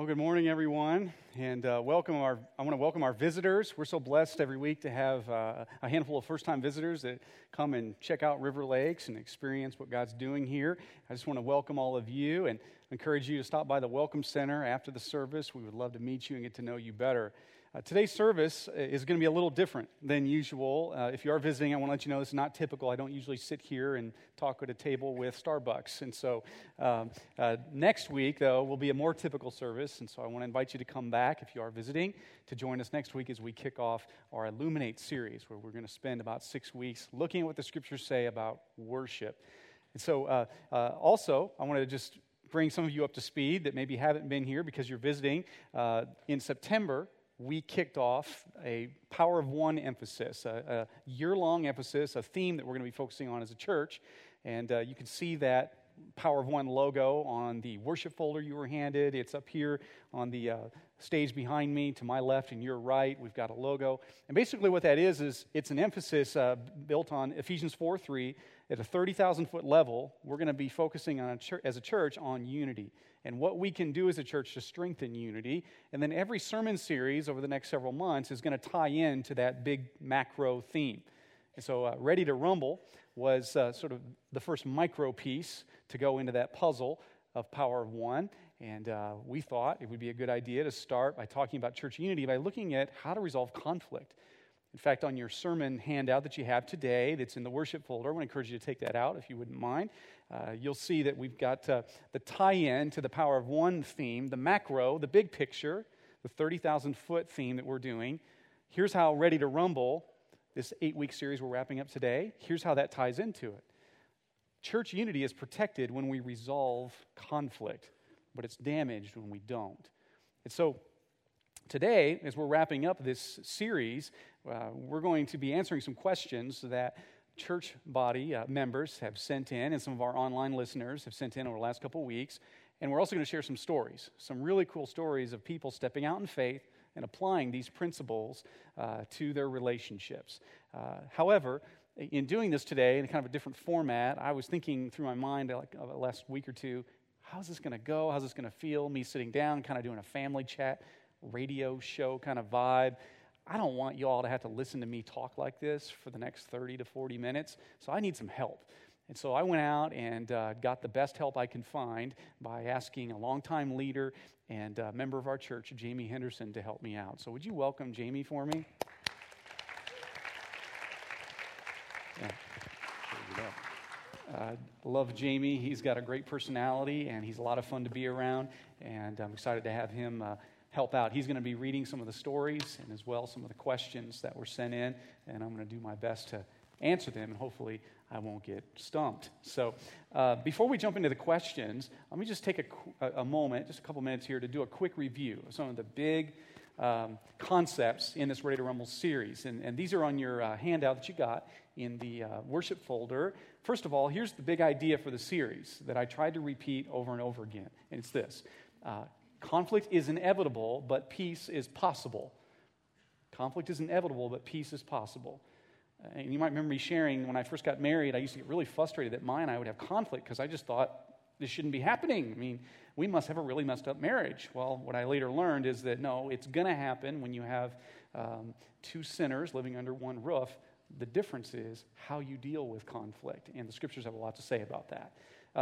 Well, good morning, everyone, and I want to welcome our visitors. We're so blessed every week to have a handful of first-time visitors that come and check out River Lakes and experience what God's doing here. I just want to welcome all of you and encourage you to stop by the Welcome Center after the service. We would love to meet you and get to know you better. Today's service is going to be a little different than usual. If you are visiting, I want to let you know this is not typical. I don't usually sit here and talk at a table with Starbucks. And so next week, though, will be a more typical service. And so I want to invite you to come back if you are visiting to join us next week as we kick off our Illuminate series, where we're going to spend about 6 weeks looking at what the Scriptures say about worship. And so also, I want to just bring some of you up to speed that maybe haven't been here because you're visiting. In September, we kicked off a Power of One emphasis, a year-long emphasis, a theme that we're going to be focusing on as a church. And you can see that Power of One logo on the worship folder you were handed. It's up here on the stage behind me, to my left and your right. We've got a logo. And basically what that is it's an emphasis built on Ephesians 4:3. At a 30,000-foot level, we're going to be focusing on as a church on unity and what we can do as a church to strengthen unity. And then every sermon series over the next several months is going to tie in to that big macro theme. And so Ready to Rumble was sort of the first micro piece to go into that puzzle of Power of One. And we thought it would be a good idea to start by talking about church unity by looking at how to resolve conflict. In fact, on your sermon handout that you have today that's in the worship folder, I want to encourage you to take that out if you wouldn't mind. You'll see that we've got the tie-in to the Power of One theme, the macro, the big picture, the 30,000-foot theme that we're doing. Here's how Ready to Rumble, this 8-week series we're wrapping up today, here's how that ties into it. Church unity is protected when we resolve conflict, but it's damaged when we don't. And so today, as we're wrapping up this series, we're going to be answering some questions that church body members have sent in, and some of our online listeners have sent in over the last couple of weeks. And we're also going to share some stories, some really cool stories of people stepping out in faith and applying these principles to their relationships. However, in doing this today in kind of a different format, I was thinking through my mind like the last week or two, how's this going to go? How's this going to feel? Me sitting down, kind of doing a family chat, radio show kind of vibe. I don't want you all to have to listen to me talk like this for the next 30 to 40 minutes, so I need some help. And so I went out and got the best help I can find by asking a longtime leader and a member of our church, Jamie Henderson, to help me out. So would you welcome Jamie for me? Yeah. There you go. Love Jamie. He's got a great personality, and he's a lot of fun to be around, and I'm excited to have him help out. He's going to be reading some of the stories and as well some of the questions that were sent in, and I'm going to do my best to answer them, and hopefully I won't get stumped. So before we jump into the questions, let me just take a moment, just a couple minutes here, to do a quick review of some of the big concepts in this Ready to Rumble series. And these are on your handout that you got in the worship folder. First of all, here's the big idea for the series that I tried to repeat over and over again, and it's this. Conflict is inevitable, but peace is possible. Conflict is inevitable, but peace is possible. And you might remember me sharing when I first got married, I used to get really frustrated that Maya and I would have conflict because I just thought this shouldn't be happening. I mean, we must have a really messed up marriage. Well, what I later learned is that no, it's going to happen when you have two sinners living under one roof. The difference is how you deal with conflict, and the Scriptures have a lot to say about that.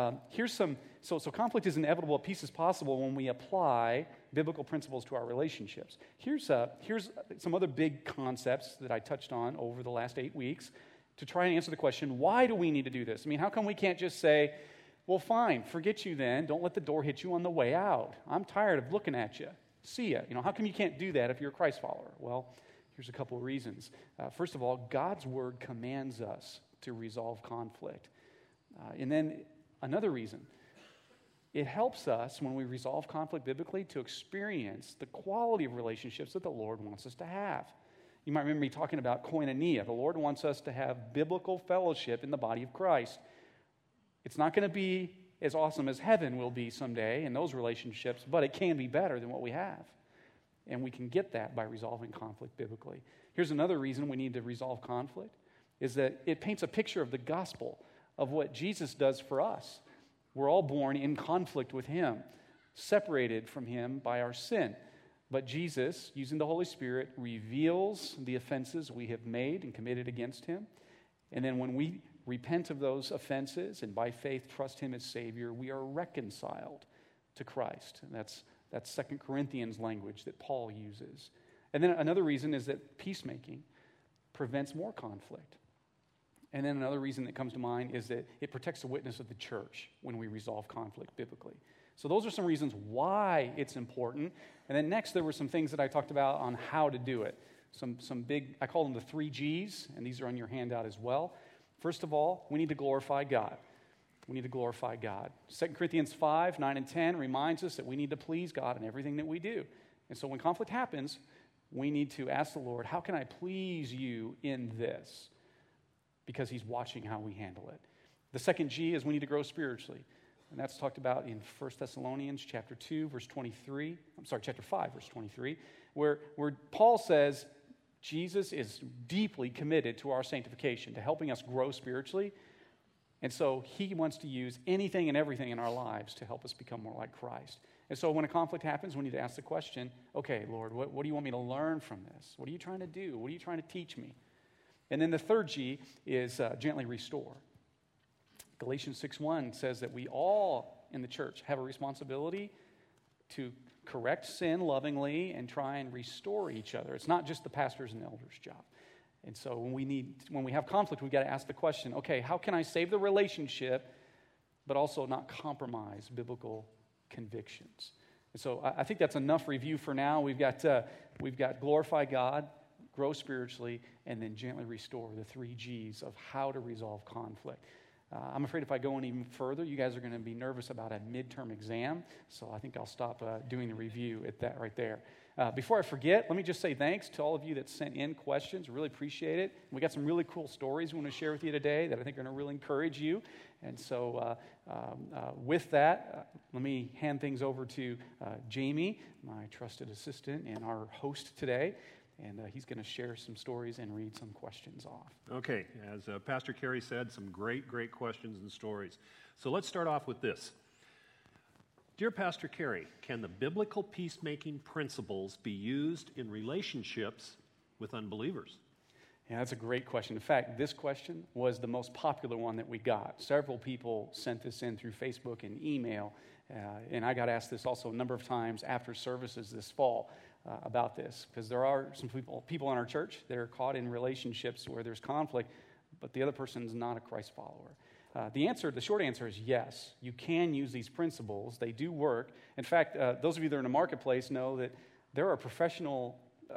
So conflict is inevitable, peace is possible when we apply biblical principles to our relationships. Here's some other big concepts that I touched on over the last 8 weeks to try and answer the question, why do we need to do this? I mean, how come we can't just say, well, fine, forget you then, don't let the door hit you on the way out. I'm tired of looking at you. See ya. How come you can't do that if you're a Christ follower? Well, here's a couple of reasons. First of all, God's Word commands us to resolve conflict. And then another reason, it helps us when we resolve conflict biblically to experience the quality of relationships that the Lord wants us to have. You might remember me talking about koinonia. The Lord wants us to have biblical fellowship in the body of Christ. It's not going to be as awesome as heaven will be someday in those relationships, but it can be better than what we have. And we can get that by resolving conflict biblically. Here's another reason we need to resolve conflict, is that it paints a picture of the gospel, of what Jesus does for us. We're all born in conflict with Him. separated from him by our sin. But Jesus, using the Holy Spirit, reveals the offenses we have made and committed against him. And then when we repent of those offenses and by faith trust him as Savior, we are reconciled to Christ. And that's 2 Corinthians language that Paul uses. And then another reason is that peacemaking prevents more conflict. And then another reason that comes to mind is that it protects the witness of the church when we resolve conflict biblically. So those are some reasons why it's important. And then next, there were some things that I talked about on how to do it. Some big, I call them the 3 G's, and these are on your handout as well. First of all, we need to glorify God. We need to glorify God. 2 Corinthians 5, 9, and 10 reminds us that we need to please God in everything that we do. And so when conflict happens, we need to ask the Lord, how can I please you in this? Because he's watching how we handle it. The second G is we need to grow spiritually. And that's talked about in 1 Thessalonians chapter 2, verse 23. Chapter 5, verse 23, where Paul says Jesus is deeply committed to our sanctification, to helping us grow spiritually. And so he wants to use anything and everything in our lives to help us become more like Christ. And so when a conflict happens, we need to ask the question, okay, Lord, what do you want me to learn from this? What are you trying to do? What are you trying to teach me? And then the third G is gently restore. Galatians 6:1 says that we all in the church have a responsibility to correct sin lovingly and try and restore each other. It's not just the pastor's and elders' job. And so when we have conflict, we've got to ask the question, okay, how can I save the relationship but also not compromise biblical convictions? And so I think that's enough review for now. We've got glorify God, grow spiritually, and then gently restore, the 3 G's of how to resolve conflict. I'm afraid if I go any further, you guys are going to be nervous about a midterm exam, so I think I'll stop doing the review at that right there. Before I forget, let me just say thanks to all of you that sent in questions. Really appreciate it. We got some really cool stories we want to share with you today that I think are going to really encourage you. And so with that, let me hand things over to Jamie, my trusted assistant and our host today. And he's going to share some stories and read some questions off. Okay, as Pastor Kerry said, some great questions and stories. So let's start off with this. Dear Pastor Kerry, can the biblical peacemaking principles be used in relationships with unbelievers? Yeah, that's a great question. In fact, this question was the most popular one that we got. Several people sent this in through Facebook and email, and I got asked this also a number of times after services this fall. About this, because there are some people in our church that are caught in relationships where there's conflict, but the other person's not a Christ follower. The short answer is yes. You can use these principles. They do work. In fact, those of you that are in the marketplace know that there are professional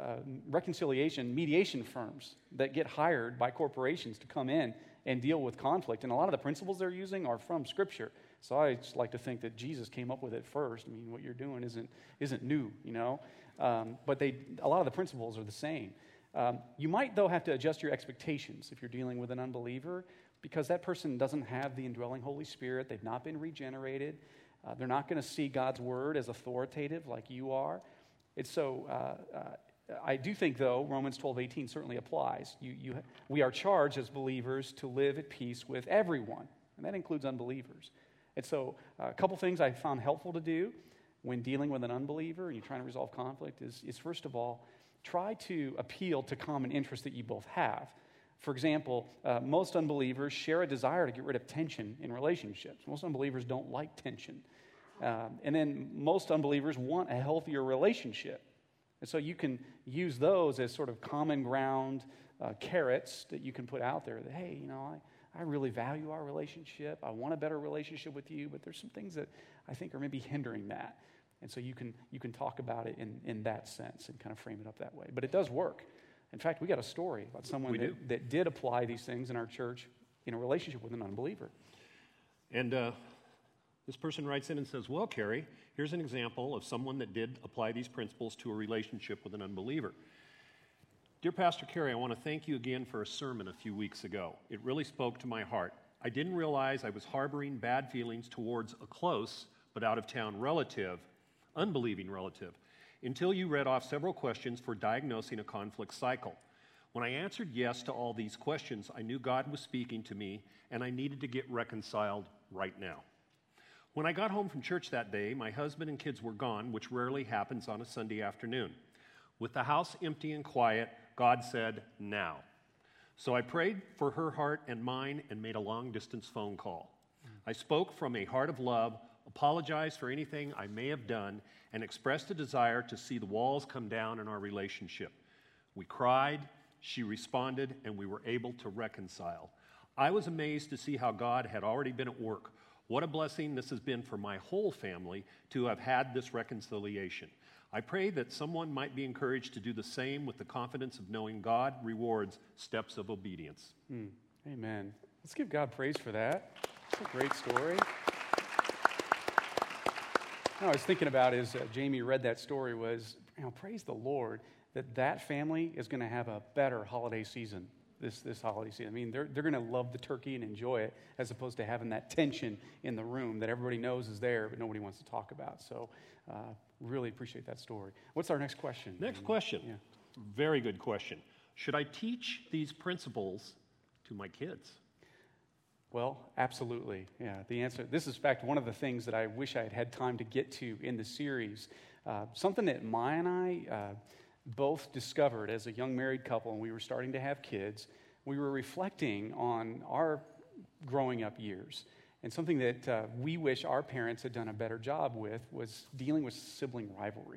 mediation firms that get hired by corporations to come in and deal with conflict. And a lot of the principles they're using are from Scripture. So I just like to think that Jesus came up with it first. I mean, what you're doing isn't new, you know. But a lot of the principles are the same. You might, though, have to adjust your expectations if you're dealing with an unbeliever, because that person doesn't have the indwelling Holy Spirit. They've not been regenerated. They're not going to see God's word as authoritative like you are. And so I do think, though, Romans 12:18 certainly applies. We are charged as believers to live at peace with everyone, and that includes unbelievers. And so a couple things I found helpful to do when dealing with an unbeliever and you're trying to resolve conflict is first of all, try to appeal to common interests that you both have. For example, most unbelievers share a desire to get rid of tension in relationships. Most unbelievers don't like tension. And then most unbelievers want a healthier relationship. And so you can use those as sort of common ground carrots that you can put out there that, hey, you know, I really value our relationship. I want a better relationship with you, but there's some things that I think are maybe hindering that. And so you can talk about it in that sense and kind of frame it up that way. But it does work. In fact, we got a story about someone that did apply these things in our church in a relationship with an unbeliever. And this person writes in and says, well, Kerry, here's an example of someone that did apply these principles to a relationship with an unbeliever. Dear Pastor Kerry, I want to thank you again for a sermon a few weeks ago. It really spoke to my heart. I didn't realize I was harboring bad feelings towards a close but out-of-town relative, unbelieving relative, until you read off several questions for diagnosing a conflict cycle. When I answered yes to all these questions, I knew God was speaking to me and I needed to get reconciled right now. When I got home from church that day, my husband and kids were gone, which rarely happens on a Sunday afternoon. With the house empty and quiet, God said, now. So I prayed for her heart and mine and made a long-distance phone call. I spoke from a heart of love, apologized for anything I may have done, and expressed a desire to see the walls come down in our relationship. We cried, she responded, and we were able to reconcile. I was amazed to see how God had already been at work. What a blessing this has been for my whole family to have had this reconciliation. I pray that someone might be encouraged to do the same with the confidence of knowing God rewards steps of obedience. Amen. Let's give God praise for that. It's a great story. I was thinking about as Jamie read that story was, praise the Lord that family is going to have a better holiday season this holiday season. I mean, they're going to love the turkey and enjoy it as opposed to having that tension in the room that everybody knows is there but nobody wants to talk about. So really appreciate that story. What's our next question? Next question. Yeah. Very good question. Should I teach these principles to my kids? Well, absolutely. Yeah, the answer, this is in fact one of the things that I wish I had had time to get to in the series. Something that Maya and I both discovered as a young married couple, and we were starting to have kids. We were reflecting on our growing up years, and something that we wish our parents had done a better job with was dealing with sibling rivalry.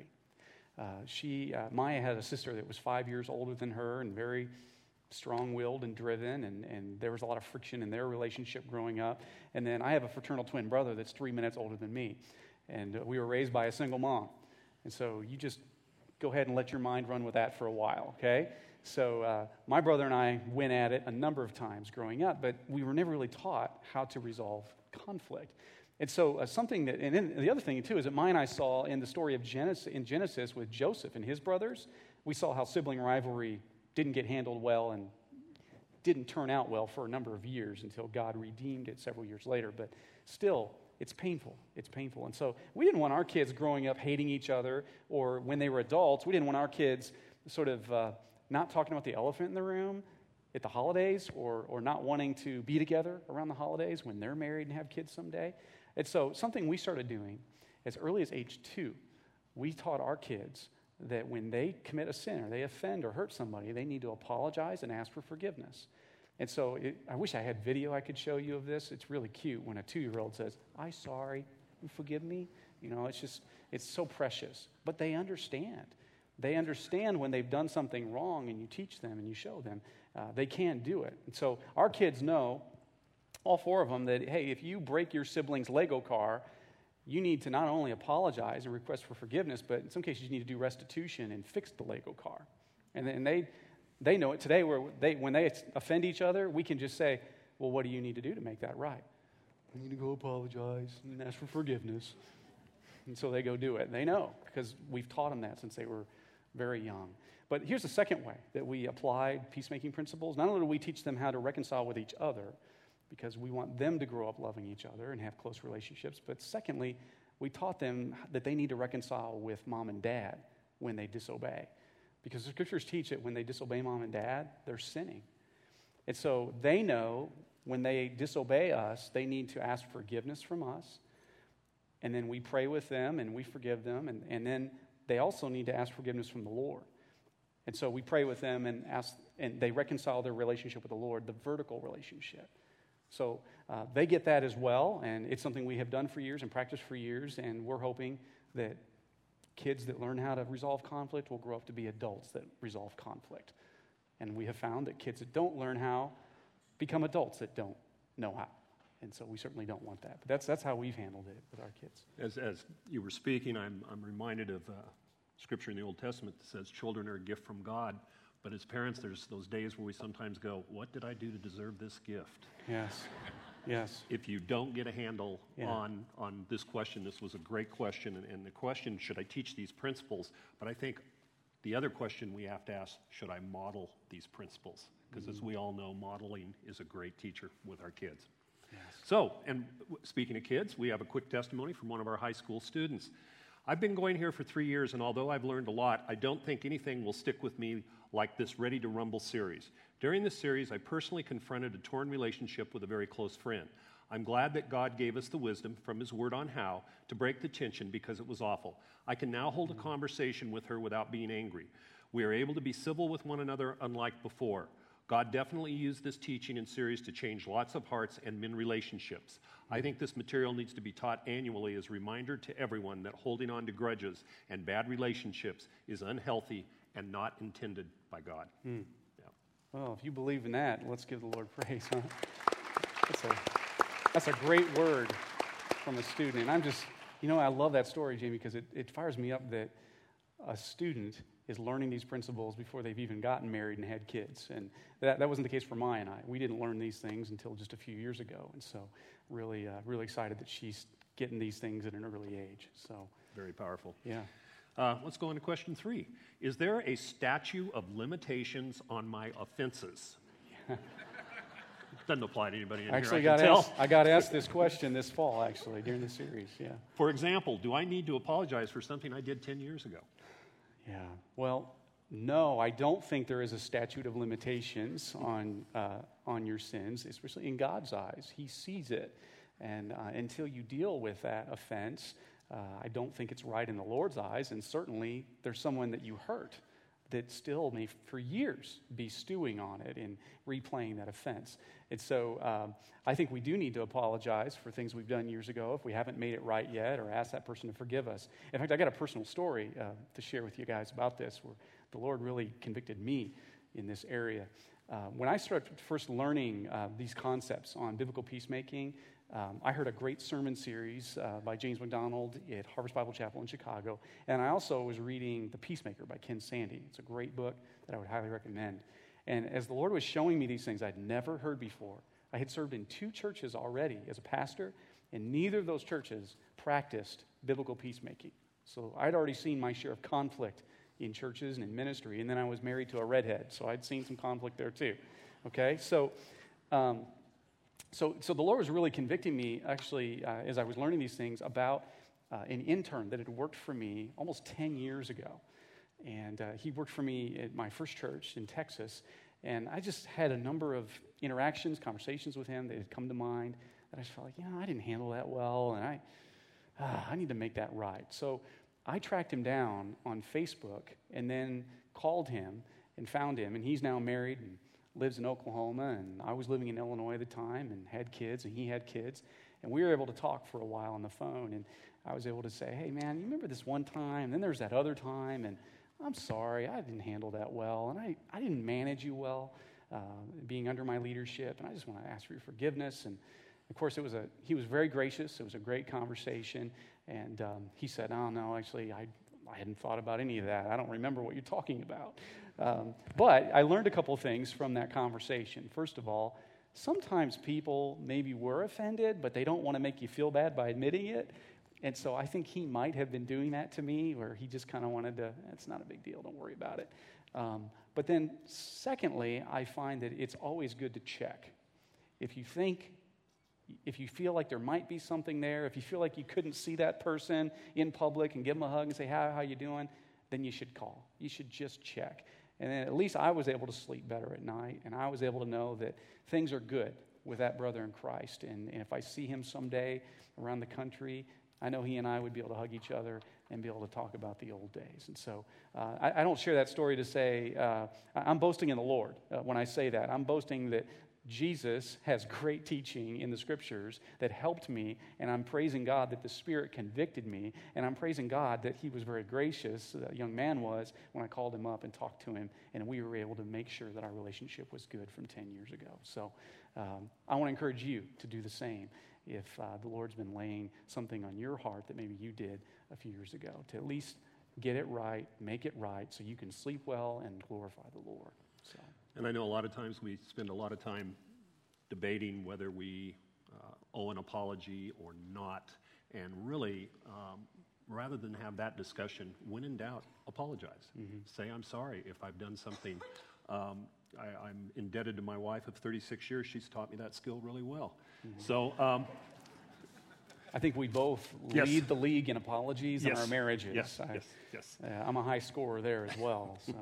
Maya had a sister that was 5 years older than her and very strong-willed and driven, and there was a lot of friction in their relationship growing up. And then I have a fraternal twin brother that's 3 minutes older than me, and we were raised by a single mom. And so you just go ahead and let your mind run with that for a while, okay? So my brother and I went at it a number of times growing up, but we were never really taught how to resolve conflict. And so something that, and then the other thing too is that Maya and I saw in the story of Genesis with Joseph and his brothers, we saw how sibling rivalry didn't get handled well and didn't turn out well for a number of years until God redeemed it several years later. But still, it's painful. It's painful. And so we didn't want our kids growing up hating each other, or when they were adults, we didn't want our kids sort of not talking about the elephant in the room at the holidays, or not wanting to be together around the holidays when they're married and have kids someday. And so something we started doing as early as age 2, we taught our kids that when they commit a sin or they offend or hurt somebody, they need to apologize and ask for forgiveness. And so I wish I had video I could show you of this. It's really cute when a 2-year-old says, "I'm sorry, you forgive me?" It's so precious. But they understand. They understand when they've done something wrong and you teach them and you show them, they can do it. And so our kids know, all 4 of them, that, hey, if you break your sibling's Lego car, you need to not only apologize and request for forgiveness, but in some cases you need to do restitution and fix the Lego car. And they know it today where when they offend each other, we can just say, well, what do you need to do to make that right? I need to go apologize and ask for forgiveness. And so they go do it. They know because we've taught them that since they were very young. But here's the second way that we applied peacemaking principles. Not only do we teach them how to reconcile with each other, because we want them to grow up loving each other and have close relationships, but secondly, we taught them that they need to reconcile with mom and dad when they disobey. Because the scriptures teach that when they disobey mom and dad, they're sinning. And so they know when they disobey us, they need to ask forgiveness from us. And then we pray with them and we forgive them. And then they also need to ask forgiveness from the Lord. And so we pray with them and they reconcile their relationship with the Lord, the vertical relationship. So they get that as well. And it's something we have done for years and practiced for years. And we're hoping that kids that learn how to resolve conflict will grow up to be adults that resolve conflict. And we have found that kids that don't learn how become adults that don't know how. And so we certainly don't want that. But that's how we've handled it with our kids. As you were speaking, I'm reminded of scripture in the Old Testament that says children are a gift from God. But as parents, there's those days where we sometimes go, what did I do to deserve this gift? Yes. Yes. If you don't get a handle on this question, this was a great question, and the question, should I teach these principles? But I think the other question we have to ask, should I model these principles? Because as we all know, modeling is a great teacher with our kids. Yes. So, and speaking of kids, we have a quick testimony from one of our high school students. I've been going here for 3 years, and although I've learned a lot, I don't think anything will stick with me like this Ready to Rumble series. During this series, I personally confronted a torn relationship with a very close friend. I'm glad that God gave us the wisdom from His Word on how to break the tension because it was awful. I can now hold a conversation with her without being angry. We are able to be civil with one another unlike before. God definitely used this teaching and series to change lots of hearts and mend relationships. I think this material needs to be taught annually as a reminder to everyone that holding on to grudges and bad relationships is unhealthy and not intended by God. Yeah. Well, if you believe in that, let's give the Lord praise, huh? That's a great word from a student. And I love that story, Jamie, because it fires me up that a student is learning these principles before they've even gotten married and had kids. And that wasn't the case for Maya and I. We didn't learn these things until just a few years ago. And so really excited that she's getting these things at an early age. So Very powerful. Yeah. Let's go on to question 3. Is there a statute of limitations on my offenses? Doesn't apply to anybody in Actually, here, I got asked this question this fall, actually, during the series. Yeah. For example, do I need to apologize for something I did 10 years ago? Yeah. Well, no, I don't think there is a statute of limitations on your sins, especially in God's eyes. He sees it. And until you deal with that offense, I don't think it's right in the Lord's eyes. And certainly, there's someone that you hurt that still may, for years, be stewing on it and replaying that offense. And so I think we do need to apologize for things we've done years ago if we haven't made it right yet, or ask that person to forgive us. In fact, I got a personal story to share with you guys about this, where the Lord really convicted me in this area. When I started first learning these concepts on biblical peacemaking, I heard a great sermon series by James MacDonald at Harvest Bible Chapel in Chicago. And I also was reading The Peacemaker by Ken Sande. It's a great book that I would highly recommend. And as the Lord was showing me these things I'd never heard before, I had served in 2 churches already as a pastor, and neither of those churches practiced biblical peacemaking. So I'd already seen my share of conflict in churches and in ministry, and then I was married to a redhead, so I'd seen some conflict there too. Okay, So the Lord was really convicting me, actually, as I was learning these things, about an intern that had worked for me almost 10 years ago. And he worked for me at my first church in Texas. And I just had a number of interactions, conversations with him that had come to mind that I just felt like, I didn't handle that well, and I need to make that right. So I tracked him down on Facebook and then called him and found him. And he's now married and lives in Oklahoma, and I was living in Illinois at the time and had kids, and he had kids. And we were able to talk for a while on the phone, and I was able to say, hey, man, you remember this one time? And then there's that other time, and I'm sorry, I didn't handle that well, and I didn't manage you well being under my leadership, and I just want to ask for your forgiveness. And, of course, he was very gracious. It was a great conversation, and he said, oh, no, actually, I hadn't thought about any of that. I don't remember what you're talking about. But I learned a couple of things from that conversation. First of all, sometimes people maybe were offended, but they don't want to make you feel bad by admitting it. And so I think he might have been doing that to me, where he just kind of wanted to, it's not a big deal, don't worry about it. But then secondly, I find that it's always good to check. If you feel like there might be something there, if you feel like you couldn't see that person in public and give them a hug and say, how you doing? Then you should call. You should just check. And then at least I was able to sleep better at night, and I was able to know that things are good with that brother in Christ. And if I see him someday around the country, I know he and I would be able to hug each other and be able to talk about the old days. And so I don't share that story to say, I'm boasting in the Lord when I say that. I'm boasting that Jesus has great teaching in the Scriptures that helped me, and I'm praising God that the Spirit convicted me, and I'm praising God that he was very gracious, that young man was, when I called him up and talked to him, and we were able to make sure that our relationship was good from 10 years ago. So I want to encourage you to do the same if the Lord's been laying something on your heart that maybe you did a few years ago, to at least get it right, make it right, so you can sleep well and glorify the Lord. So. And I know a lot of times we spend a lot of time debating whether we owe an apology or not. And really, rather than have that discussion, when in doubt, apologize. Mm-hmm. Say, I'm sorry if I've done something. I'm indebted to my wife of 36 years. She's taught me that skill really well. Mm-hmm. So I think we both lead the league in apologies in our marriages. Yes. I'm a high scorer there as well. So.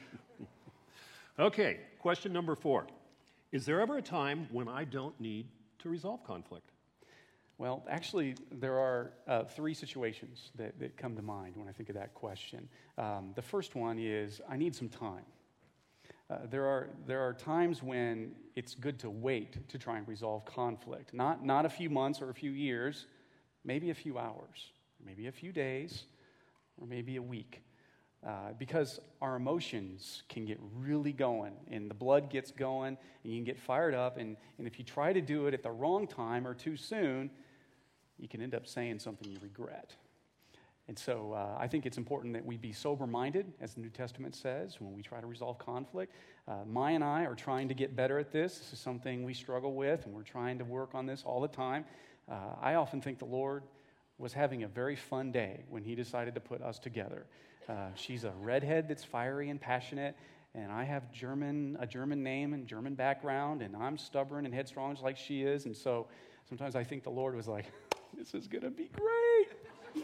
Okay, question number 4. Is there ever a time when I don't need to resolve conflict? Well, actually, there are three situations that come to mind when I think of that question. The first one is I need some time. There are times when it's good to wait to try and resolve conflict. Not a few months or a few years, maybe a few hours, maybe a few days, or maybe a week. Because our emotions can get really going, and the blood gets going, and you can get fired up, and if you try to do it at the wrong time or too soon, you can end up saying something you regret. And so I think it's important that we be sober-minded, as the New Testament says, when we try to resolve conflict. Maya and I are trying to get better at this. This is something we struggle with, and we're trying to work on this all the time. I often think the Lord was having a very fun day when he decided to put us together. She's a redhead that's fiery and passionate, and I have a German name and German background, and I'm stubborn and headstrong just like she is. And so sometimes I think the Lord was like, this is going to be great.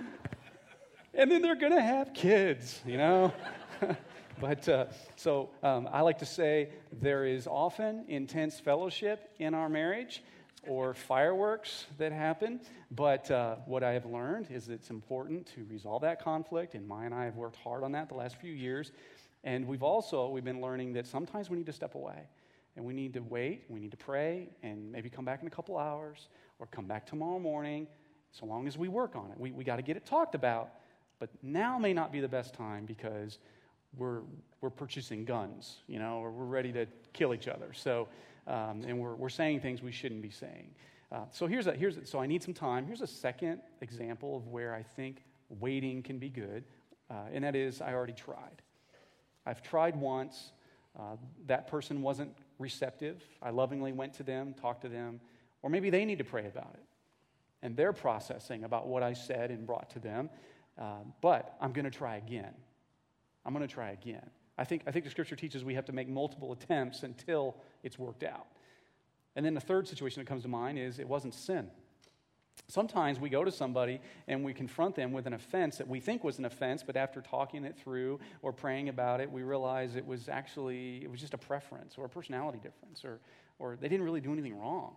And then they're going to have kids, you know? But I like to say there is often intense fellowship in our marriage or fireworks that happen. But what I have learned is it's important to resolve that conflict, and Maya and I have worked hard on that the last few years. And we've been learning that sometimes we need to step away, and we need to wait, we need to pray, and maybe come back in a couple hours, or come back tomorrow morning, so long as we work on it. We got to get it talked about, but now may not be the best time because we're purchasing guns, you know, or we're ready to kill each other. So, and we're saying things we shouldn't be saying. So I need some time. Here's a second example of where I think waiting can be good, and that is I already tried. I've tried once. That person wasn't receptive. I lovingly went to them, talked to them, or maybe they need to pray about it, and they're processing about what I said and brought to them. But I'm going to try again. I think the Scripture teaches we have to make multiple attempts until it's worked out. And then the third situation that comes to mind is it wasn't sin. Sometimes we go to somebody and we confront them with an offense that we think was an offense, but after talking it through or praying about it, we realize it was just a preference or a personality difference, or they didn't really do anything wrong.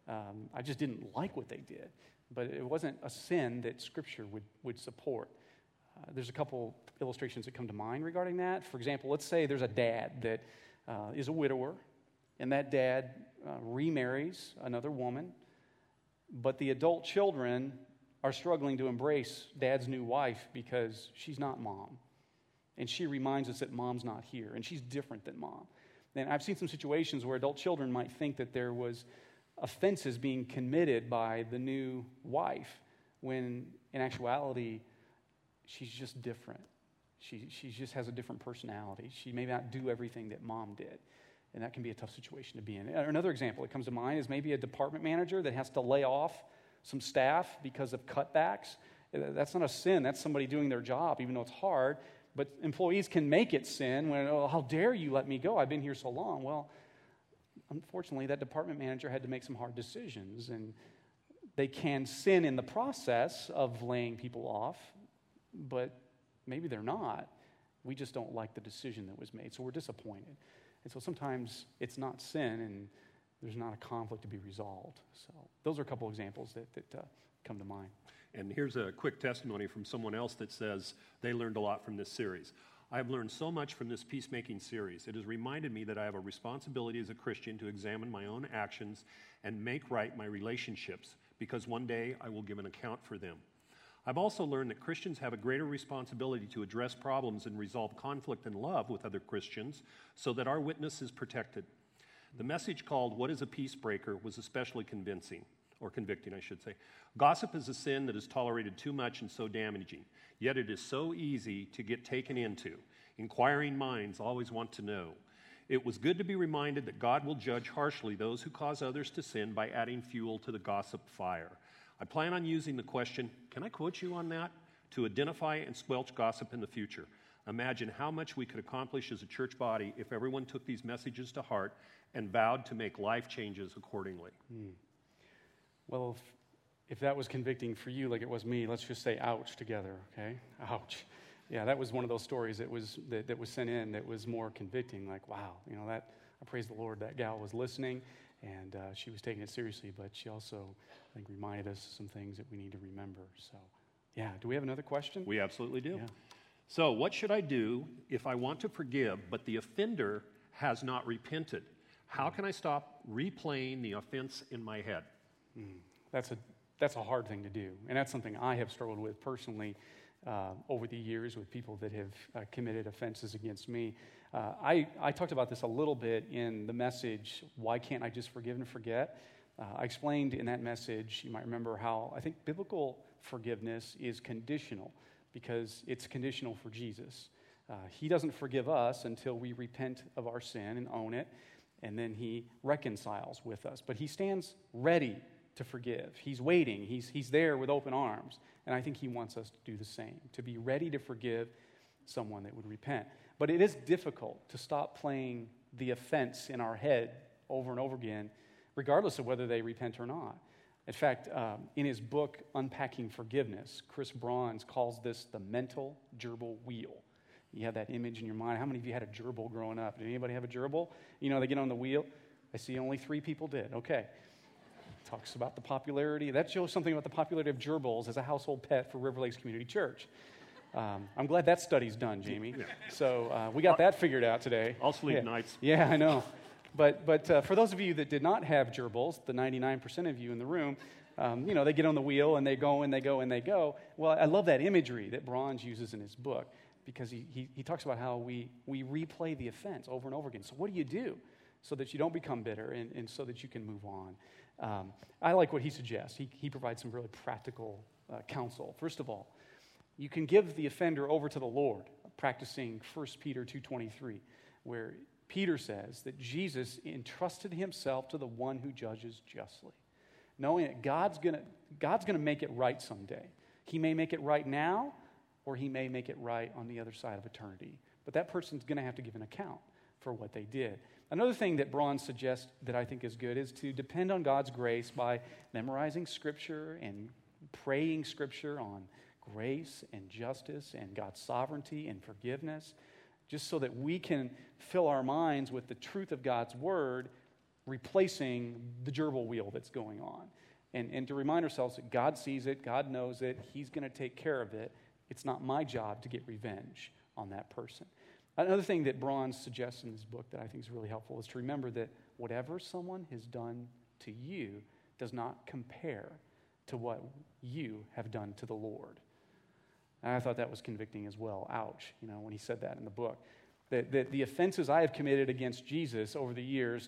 I just didn't like what they did. But it wasn't a sin that Scripture would support. There's a couple illustrations that come to mind regarding that. For example, let's say there's a dad that is a widower, and that dad remarries another woman, but the adult children are struggling to embrace dad's new wife because she's not mom. And she reminds us that mom's not here, and she's different than mom. And I've seen some situations where adult children might think that there was offenses being committed by the new wife, when in actuality, she's just different. She just has a different personality. She may not do everything that mom did. And that can be a tough situation to be in. Another example that comes to mind is maybe a department manager that has to lay off some staff because of cutbacks. That's not a sin. That's somebody doing their job, even though it's hard. But employees can make it sin when, oh, how dare you let me go? I've been here so long. Well, unfortunately, that department manager had to make some hard decisions. And they can sin in the process of laying people off, but maybe they're not. We just don't like the decision that was made, so we're disappointed. And so sometimes it's not sin, and there's not a conflict to be resolved. So those are a couple examples that come to mind. And here's a quick testimony from someone else that says they learned a lot from this series. I've learned so much from this peacemaking series. It has reminded me that I have a responsibility as a Christian to examine my own actions and make right my relationships, because one day I will give an account for them. I've also learned that Christians have a greater responsibility to address problems and resolve conflict in love with other Christians so that our witness is protected. The message called "What is a Peace Breaker" was especially convincing, or convicting, I should say. Gossip is a sin that is tolerated too much and so damaging, yet it is so easy to get taken into. Inquiring minds always want to know. It was good to be reminded that God will judge harshly those who cause others to sin by adding fuel to the gossip fire. I plan on using the question, can I quote you on that, to identify and squelch gossip in the future. Imagine how much we could accomplish as a church body if everyone took these messages to heart and vowed to make life changes accordingly. Well, if that was convicting for you like it was me, let's just say ouch together, okay? Ouch. Yeah, that was one of those stories that was sent in that was more convicting, like, wow, that I praise the Lord that gal was listening And she was taking it seriously, but she also, I think, reminded us of some things that we need to remember. So, yeah. Do we have another question? We absolutely do. Yeah. So, what should I do if I want to forgive, but the offender has not repented? How can I stop replaying the offense in my head? That's a hard thing to do, and that's something I have struggled with personally over the years with people that have committed offenses against me. I talked about this a little bit in the message, Why Can't I Just Forgive and Forget? I explained in that message, you might remember how I think biblical forgiveness is conditional because it's conditional for Jesus. He doesn't forgive us until we repent of our sin and own it, and then he reconciles with us. But he stands ready to forgive. He's waiting. He's there with open arms. And I think he wants us to do the same, to be ready to forgive someone that would repent. But it is difficult to stop playing the offense in our head over and over again, regardless of whether they repent or not. In fact, in his book, Unpacking Forgiveness, Chris Bronze calls this the mental gerbil wheel. You have that image in your mind. How many of you had a gerbil growing up? Did anybody have a gerbil? You know, they get on the wheel. I see only 3 people did. Okay. Talks about the popularity. That shows something about the popularity of gerbils as a household pet for River Lakes Community Church. I'm glad that study's done, Jamie. Yeah. So we got that figured out today. I'll sleep nights. Yeah, I know. But for those of you that did not have gerbils, the 99% of you in the room, they get on the wheel and they go and they go and they go. Well, I love that imagery that Bronze uses in his book because he talks about how we replay the offense over and over again. So what do you do so that you don't become bitter and so that you can move on? I like what he suggests. He provides some really practical counsel. First of all, you can give the offender over to the Lord, practicing 1 Peter 2:23, where Peter says that Jesus entrusted himself to the one who judges justly, knowing that God's gonna make it right someday. He may make it right now, or he may make it right on the other side of eternity. But that person's going to have to give an account for what they did. Another thing that Bronze suggests that I think is good is to depend on God's grace by memorizing Scripture and praying Scripture on grace and justice and God's sovereignty and forgiveness, just so that we can fill our minds with the truth of God's Word, replacing the gerbil wheel that's going on. And to remind ourselves that God sees it, God knows it, He's going to take care of it. It's not my job to get revenge on that person. Another thing that Bronze suggests in his book that I think is really helpful is to remember that whatever someone has done to you does not compare to what you have done to the Lord. And I thought that was convicting as well. Ouch, when he said that in the book. That the offenses I have committed against Jesus over the years,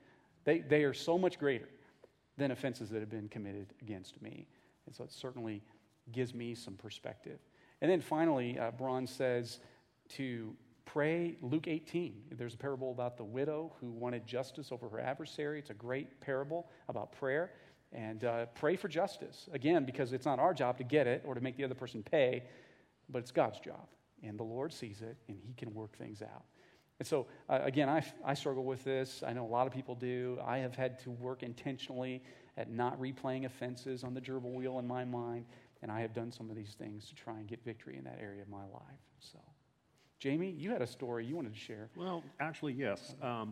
they are so much greater than offenses that have been committed against me. And so it certainly gives me some perspective. And then finally, Bronze says to pray Luke 18. There's a parable about the widow who wanted justice over her adversary. It's a great parable about prayer. And pray for justice. Again, because it's not our job to get it or to make the other person pay, but it's God's job. And the Lord sees it, and He can work things out. And so, again, I struggle with this. I know a lot of people do. I have had to work intentionally at not replaying offenses on the gerbil wheel in my mind. And I have done some of these things to try and get victory in that area of my life. So, Jamie, you had a story you wanted to share. Well, actually, yes.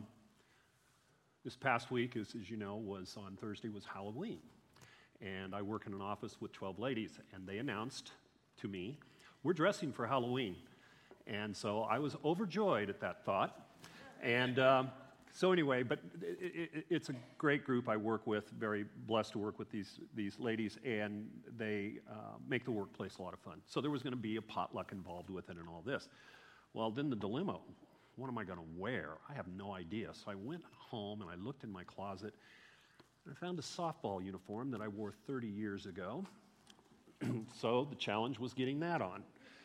This past week, as you know, was on Thursday was Halloween. And I work in an office with 12 ladies, and they announced to me, we're dressing for Halloween. And so I was overjoyed at that thought. And so anyway, but it's a great group I work with, very blessed to work with these ladies, and they make the workplace a lot of fun. So there was going to be a potluck involved with it and all this. Well, then the dilemma, what am I going to wear? I have no idea. So I went home and I looked in my closet, and I found a softball uniform that I wore 30 years ago. So the challenge was getting that on.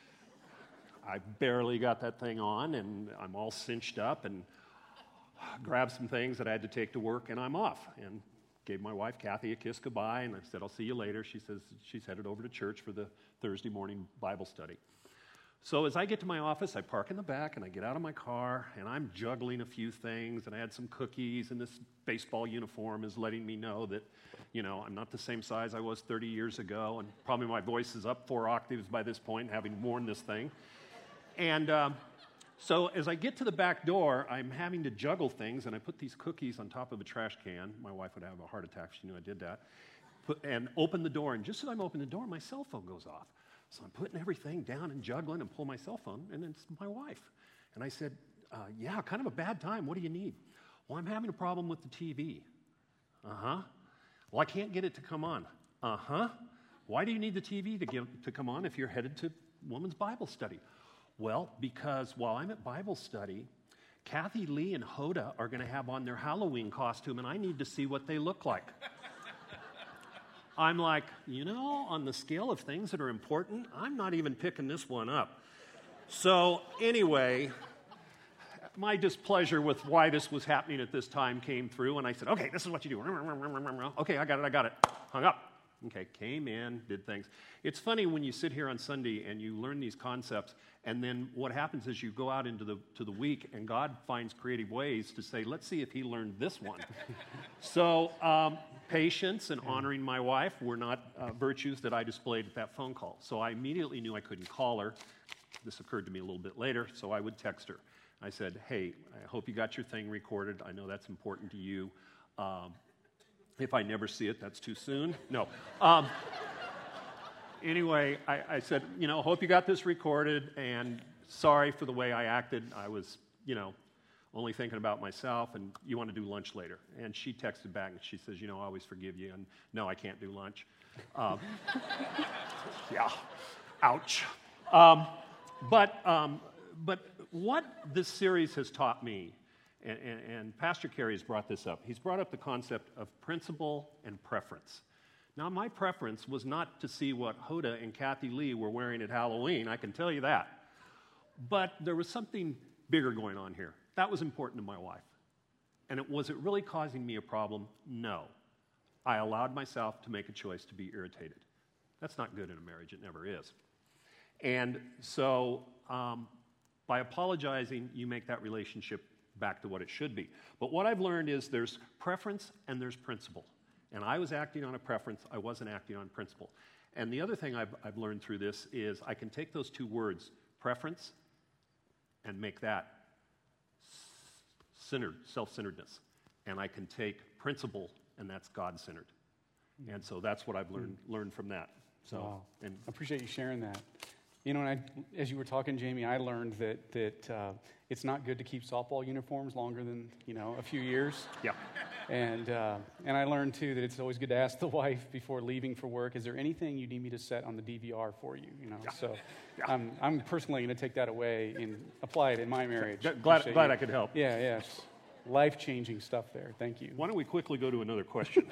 I barely got that thing on, and I'm all cinched up, and grabbed some things that I had to take to work, and I'm off. And gave my wife, Kathy, a kiss goodbye, and I said, I'll see you later. She says she's headed over to church for the Thursday morning Bible study. So as I get to my office, I park in the back, and I get out of my car, and I'm juggling a few things, and I had some cookies, and this baseball uniform is letting me know that, I'm not the same size I was 30 years ago, and probably my voice is up 4 octaves by this point, having worn this thing. And So as I get to the back door, I'm having to juggle things, and I put these cookies on top of a trash can. My wife would have a heart attack if she knew I did that. And open the door, and just as I'm opening the door, my cell phone goes off. So I'm putting everything down and juggling and pull my cell phone, and it's my wife. And I said, yeah, kind of a bad time. What do you need? Well, I'm having a problem with the TV. Uh-huh. Well, I can't get it to come on. Uh-huh. Why do you need the TV to come on if you're headed to women's Bible study? Well, because while I'm at Bible study, Kathy Lee and Hoda are going to have on their Halloween costume, and I need to see what they look like. I'm like, on the scale of things that are important, I'm not even picking this one up. So anyway, my displeasure with why this was happening at this time came through, and I said, okay, this is what you do. Okay, I got it. Hung up. Okay, came in, did things. It's funny when you sit here on Sunday and you learn these concepts, and then what happens is you go out into the week, and God finds creative ways to say, let's see if he learned this one. So patience and honoring my wife were not virtues that I displayed at that phone call. So I immediately knew I couldn't call her. This occurred to me a little bit later, so I would text her. I said, hey, I hope you got your thing recorded. I know that's important to you. If I never see it, that's too soon. No. Anyway, I said, hope you got this recorded, and sorry for the way I acted. I was, only thinking about myself, and you want to do lunch later. And she texted back, and she says, I always forgive you, and no, I can't do lunch. Yeah, ouch. But what this series has taught me, and Pastor Kerry has brought this up, he's brought up the concept of principle and preference. Now, my preference was not to see what Hoda and Kathy Lee were wearing at Halloween, I can tell you that. But there was something bigger going on here. That was important to my wife. And was it really causing me a problem? No. I allowed myself to make a choice to be irritated. That's not good in a marriage, it never is. And so, by apologizing, you make that relationship back to what it should be. But what I've learned is there's preference and there's principle. And I was acting on a preference, I wasn't acting on principle. And the other thing I've learned through this is I can take those two words, preference, and make that centered, self-centeredness. And I can take principle, and that's God-centered. And so that's what I've learned from that. So, wow. And I appreciate you sharing that. And as you were talking, Jamie, I learned that it's not good to keep softball uniforms longer than, a few years. Yeah. And I learned, too, that it's always good to ask the wife before leaving for work, is there anything you need me to set on the DVR for you? Yeah. So yeah. I'm personally going to take that away and apply it in my marriage. Glad I could help. Yeah. It's life-changing stuff there. Thank you. Why don't we quickly go to another question?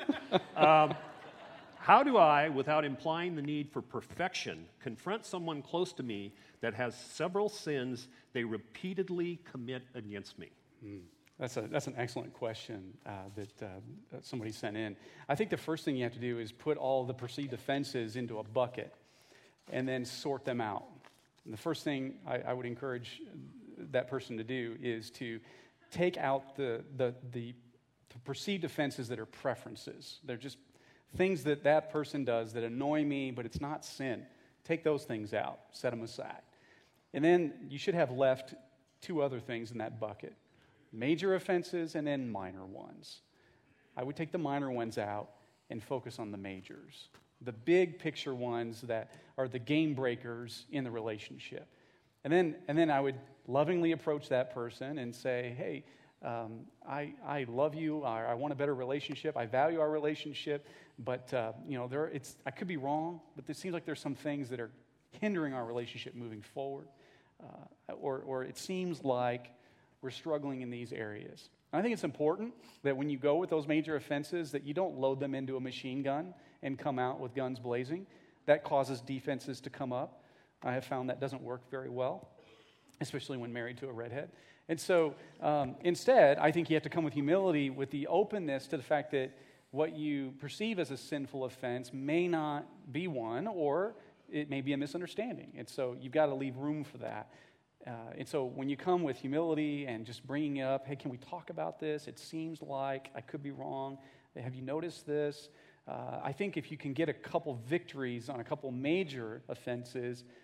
How do I, without implying the need for perfection, confront someone close to me that has several sins they repeatedly commit against me? That's an excellent question that somebody sent in. I think the first thing you have to do is put all the perceived offenses into a bucket and then sort them out. And the first thing I would encourage that person to do is to take out the perceived offenses that are preferences. They're just things that person does that annoy me, but it's not sin. Take those things out, set them aside. And then you should have left two other things in that bucket. Major offenses and then minor ones. I would take the minor ones out and focus on the majors. The big picture ones that are the game breakers in the relationship. And then I would lovingly approach that person and say, hey, I love you. I want a better relationship. I value our relationship. But, I could be wrong, but it seems like there's some things that are hindering our relationship moving forward. Or it seems like we're struggling in these areas. And I think it's important that when you go with those major offenses that you don't load them into a machine gun and come out with guns blazing. That causes defenses to come up. I have found that doesn't work very well, especially when married to a redhead. And so instead, I think you have to come with humility, with the openness to the fact that what you perceive as a sinful offense may not be one, or it may be a misunderstanding. And so you've got to leave room for that. And so when you come with humility and just bringing it up, hey, can we talk about this? It seems like I could be wrong. Have you noticed this? I think if you can get a couple victories on a couple major offenses,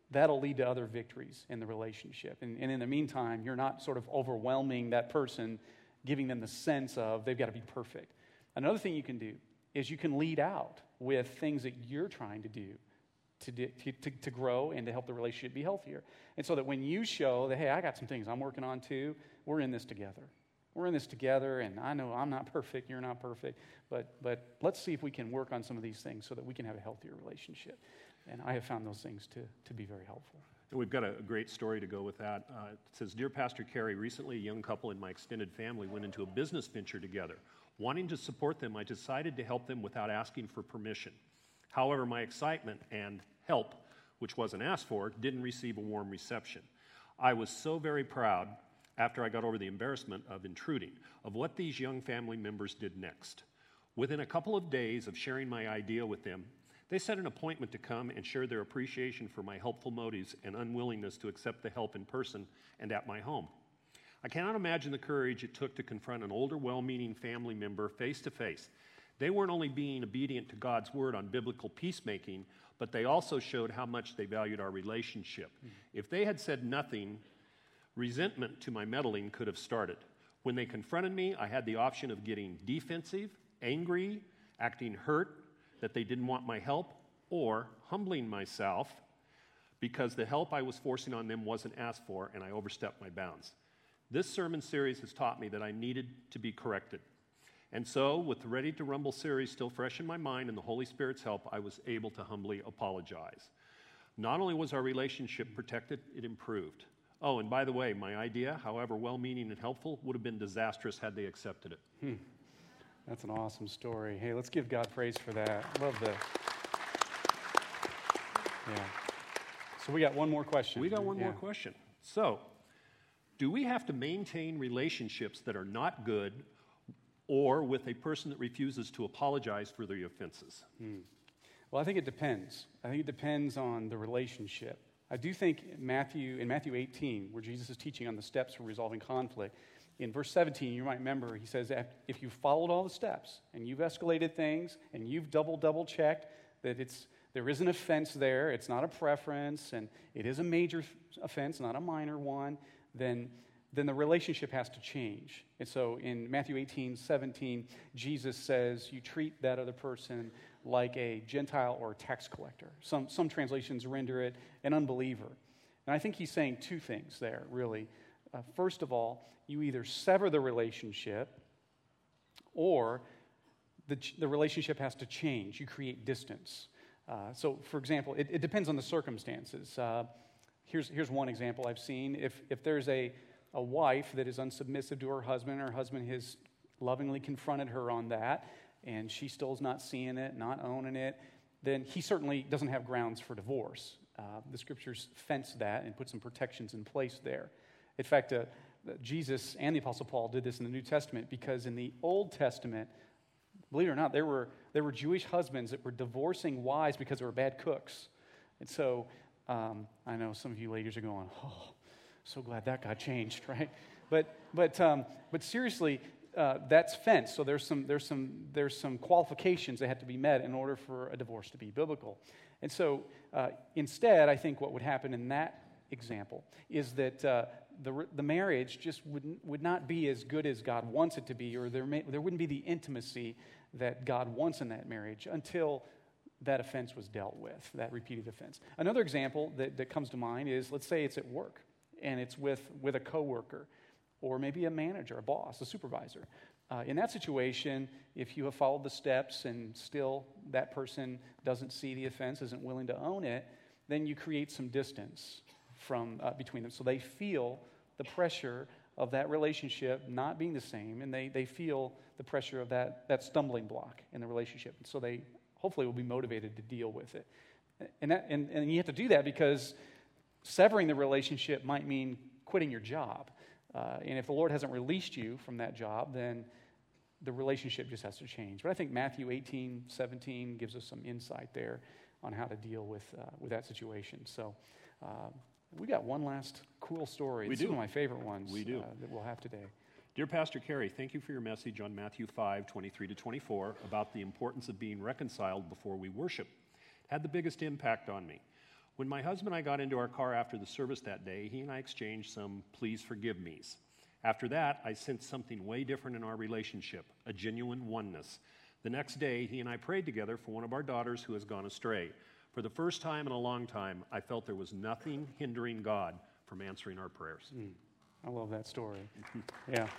that'll lead to other victories in the relationship. And in the meantime, you're not sort of overwhelming that person, giving them the sense of they've got to be perfect. Another thing you can do is you can lead out with things that you're trying to do to grow and to help the relationship be healthier. And so that when you show that, hey, I got some things I'm working on too, we're in this together. We're in this together, and I know I'm not perfect, you're not perfect, but let's see if we can work on some of these things so that we can have a healthier relationship. And I have found those things to be very helpful. And we've got a great story to go with that. It says, Dear Pastor Carey, recently a young couple in my extended family went into a business venture together. Wanting to support them, I decided to help them without asking for permission. However, my excitement and help, which wasn't asked for, didn't receive a warm reception. I was so very proud, after I got over the embarrassment of intruding, of what these young family members did next. Within a couple of days of sharing my idea with them, they set an appointment to come and share their appreciation for my helpful motives and unwillingness to accept the help in person and at my home. I cannot imagine the courage it took to confront an older, well-meaning family member face to face. They weren't only being obedient to God's word on biblical peacemaking, but they also showed how much they valued our relationship. If they had said nothing, resentment to my meddling could have started. When they confronted me, I had the option of getting defensive, angry, acting hurt that they didn't want my help, or humbling myself because the help I was forcing on them wasn't asked for and I overstepped my bounds. This sermon series has taught me that I needed to be corrected. And so, with the Ready to Rumble series still fresh in my mind and the Holy Spirit's help, I was able to humbly apologize. Not only was our relationship protected, it improved. Oh, and by the way, my idea, however well-meaning and helpful, would have been disastrous had they accepted it. That's an awesome story. Hey, let's give God praise for that. Love this. Yeah. So we got one more question. We got one more question. So, do we have to maintain relationships that are not good or with a person that refuses to apologize for their offenses? Well, I think it depends. I think it depends on the relationship. I do think in Matthew 18, where Jesus is teaching on the steps for resolving conflict, in verse 17, you might remember, he says, if you've followed all the steps and you've escalated things and you've double checked that there is an offense there, it's not a preference, and it is a major offense, not a minor one, then the relationship has to change. And so in Matthew 18:17, Jesus says you treat that other person like a Gentile or a tax collector. Some translations render it an unbeliever. And I think he's saying two things there, really. First of all, you either sever the relationship or the relationship has to change. You create distance. So, for example, it depends on the circumstances. Here's one example I've seen. If there's a wife that is unsubmissive to her husband has lovingly confronted her on that, and she still is not seeing it, not owning it, then he certainly doesn't have grounds for divorce. The Scriptures fence that and put some protections in place there. In fact, Jesus and the Apostle Paul did this in the New Testament because in the Old Testament, believe it or not, there were Jewish husbands that were divorcing wives because they were bad cooks. And so I know some of you ladies are going, oh, so glad that got changed, right? But seriously, that's fenced. So there's some qualifications that have to be met in order for a divorce to be biblical. And so instead, I think what would happen in that example is that the marriage just would not be as good as God wants it to be, or there wouldn't be the intimacy that God wants in that marriage until that offense was dealt with, that repeated offense. Another example that comes to mind is, let's say it's at work, and it's with a coworker, or maybe a manager, a boss, a supervisor. In that situation, if you have followed the steps and still that person doesn't see the offense, isn't willing to own it, then you create some distance between them. So they feel the pressure of that relationship not being the same, and they feel the pressure of that stumbling block in the relationship. And so they hopefully will be motivated to deal with it. And you have to do that because severing the relationship might mean quitting your job. And if the Lord hasn't released you from that job, then the relationship just has to change. But I think Matthew 18:17 gives us some insight there on how to deal with that situation. So we got one last cool story. This is one of my favorite ones that we'll have today. Dear Pastor Carey, thank you for your message on Matthew 5:23-24 about the importance of being reconciled before we worship. It had the biggest impact on me. When my husband and I got into our car after the service that day, he and I exchanged some please forgive me's. After that, I sensed something way different in our relationship, a genuine oneness. The next day, he and I prayed together for one of our daughters who has gone astray. For the first time in a long time, I felt there was nothing hindering God from answering our prayers. I love that story. Yeah.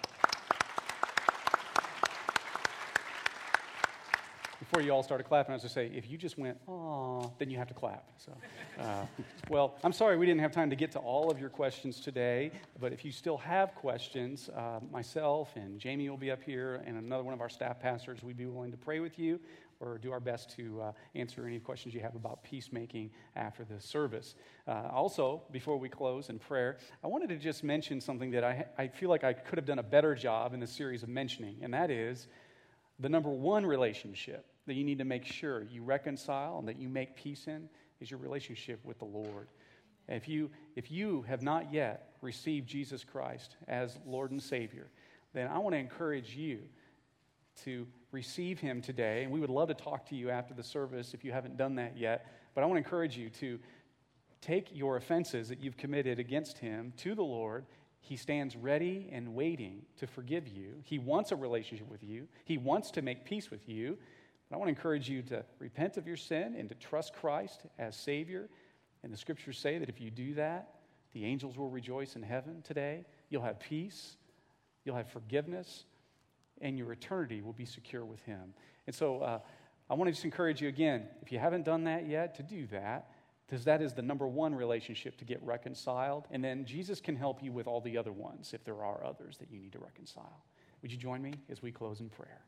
Before you all started clapping, I was going to say, if you just went, "Aw," then you have to clap. So, well, I'm sorry we didn't have time to get to all of your questions today, but if you still have questions, myself and Jamie will be up here, and another one of our staff pastors, we'd be willing to pray with you or do our best to answer any questions you have about peacemaking after the service. Also, before we close in prayer, I wanted to just mention something that I feel like I could have done a better job in this series of mentioning, and that is the number one relationship that you need to make sure you reconcile and that you make peace in is your relationship with the Lord. If you have not yet received Jesus Christ as Lord and Savior, then I want to encourage you to receive Him today. And we would love to talk to you after the service if you haven't done that yet. But I want to encourage you to take your offenses that you've committed against Him to the Lord. He stands ready and waiting to forgive you. He wants a relationship with you. He wants to make peace with you. But I want to encourage you to repent of your sin and to trust Christ as Savior. And the Scriptures say that if you do that, the angels will rejoice in heaven today. You'll have peace. You'll have forgiveness. And your eternity will be secure with Him. And so I want to just encourage you again, if you haven't done that yet, to do that. Because that is the number one relationship to get reconciled. And then Jesus can help you with all the other ones if there are others that you need to reconcile. Would you join me as we close in prayer?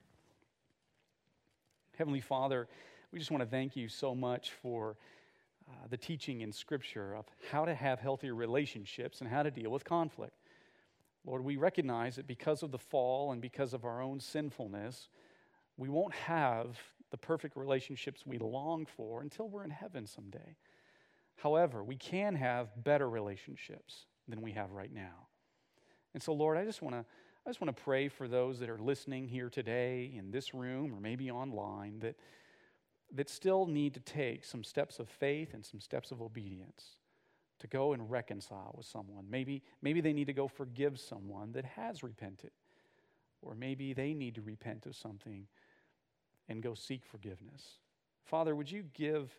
Heavenly Father, we just want to thank you so much for the teaching in Scripture of how to have healthier relationships and how to deal with conflict. Lord, we recognize that because of the fall and because of our own sinfulness, we won't have the perfect relationships we long for until we're in heaven someday. However, we can have better relationships than we have right now. And so, Lord, I just want to pray for those that are listening here today in this room or maybe online that still need to take some steps of faith and some steps of obedience to go and reconcile with someone. Maybe they need to go forgive someone that has repented, or maybe they need to repent of something and go seek forgiveness. Father, would you give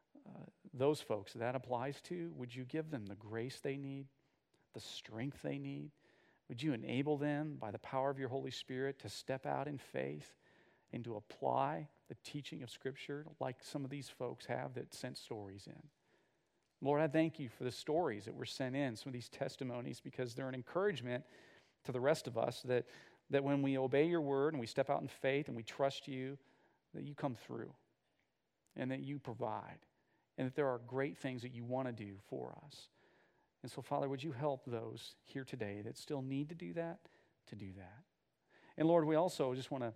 those folks that applies to, would you give them the grace they need, the strength they need? Would you enable them by the power of your Holy Spirit to step out in faith and to apply the teaching of Scripture like some of these folks have that sent stories in? Lord, I thank you for the stories that were sent in, some of these testimonies, because they're an encouragement to the rest of us that when we obey your word and we step out in faith and we trust you, that you come through and that you provide and that there are great things that you want to do for us. And so, Father, would you help those here today that still need to do that, to do that? And Lord, we also just want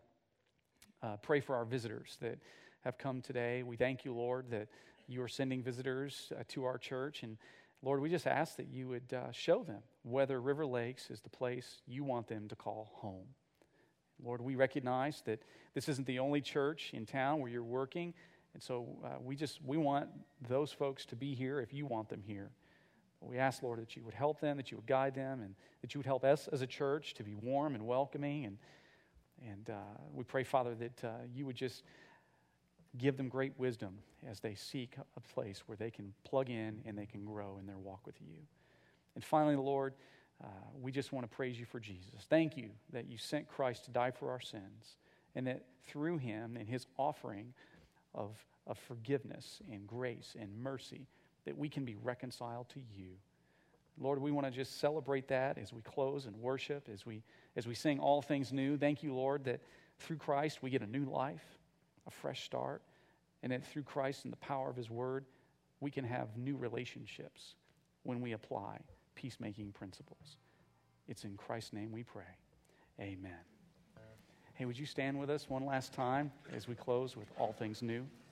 to pray for our visitors that have come today. We thank you, Lord, that you are sending visitors to our church. And Lord, we just ask that you would show them whether River Lakes is the place you want them to call home. Lord, we recognize that this isn't the only church in town where you're working. And so we want those folks to be here if you want them here. We ask, Lord, that you would help them, that you would guide them, and that you would help us as a church to be warm and welcoming. And we pray, Father, that you would just give them great wisdom as they seek a place where they can plug in and they can grow in their walk with you. And finally, Lord, we just want to praise you for Jesus. Thank you that you sent Christ to die for our sins, and that through him and his offering of forgiveness and grace and mercy, that we can be reconciled to you. Lord, we want to just celebrate that as we close and worship, as we sing All Things New. Thank you, Lord, that through Christ we get a new life, a fresh start, and that through Christ and the power of his word, we can have new relationships when we apply peacemaking principles. It's in Christ's name we pray. Amen. Hey, would you stand with us one last time as we close with All Things New?